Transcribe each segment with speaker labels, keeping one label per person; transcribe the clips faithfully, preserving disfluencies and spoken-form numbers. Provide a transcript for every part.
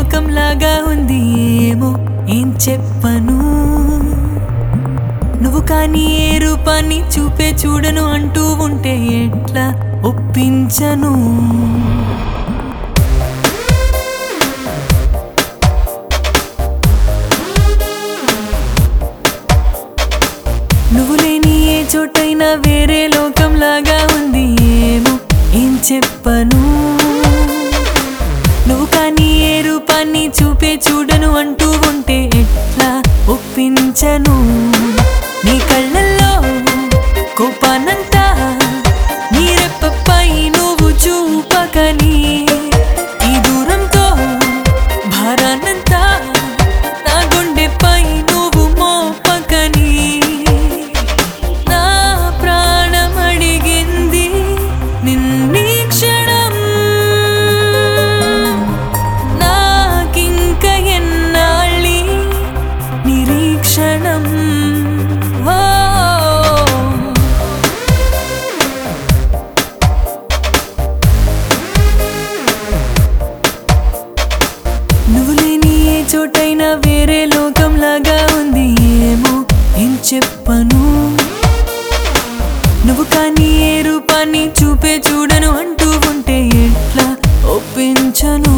Speaker 1: లోకంలాగా ఉంది ఏమో ఏం చెప్పను నువ్వు కానీ ఏ రూపాన్ని చూపే చూడను అంటూ ఉంటే ఎట్లా ఒప్పించను నువ్వు లేని ఏ చోటైనా వేరే లోకంలాగా ఉంది ఏమో ఏం చెప్పను నువ్వు కానీ ఏ రూపాన్ని చూపే చూడను అంటూ ఉంటే ఎట్లా ఒప్పించను నీ కళ్ళల్లో కోపానంతా నీ రెప్పపై నువ్వు చూపకని ఈ దూరంతో భారాన్నంతా నా గుండెపై నువ్వు మోపకని నా ప్రాణం అడిగింది నిన్నీ క్షణం నాకింక ఎన్నాళ్ళి నిరీక్షణం నువ్వు లేని ఏ చోటైనా వేరే లోకంలాగా ఉంది ఏమో ఏం చెప్పను నువ్వు కానీ ఏ రూపాన్ని చూపే చూడను అంటూ ఉంటే ఎట్లా ఒప్పించను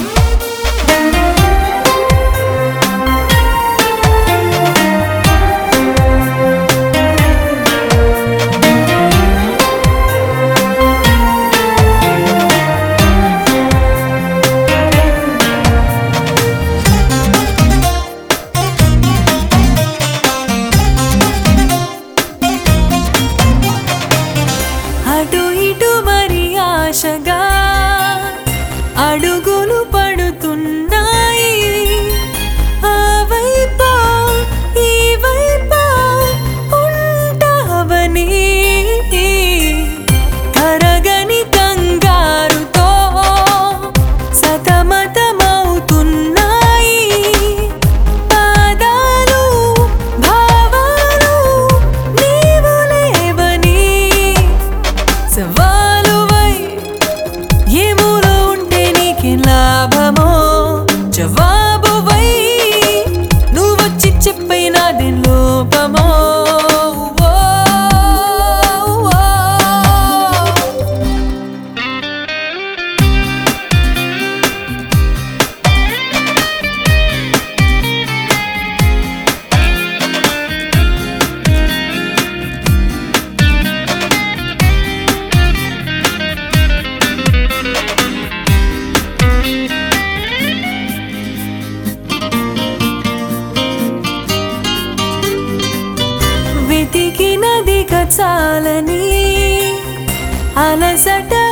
Speaker 1: అటు ఇటు మరి ఆశగా అడుగులు పడుతున్నాయి ఆ వైపా ఈ వైపా ఉంటావని కరగని కంగారుతో సతమతమవుతున్నాయి పాదాలు భావాలు నీవు లేవని సవాలువై ఏ మూలో ఉంటే నీకే లాభమో జవాబువై నువ్వొచ్చి చెప్పైనాదే లోపమో ఓ, ఓ. వెతికినది చాలని అలసట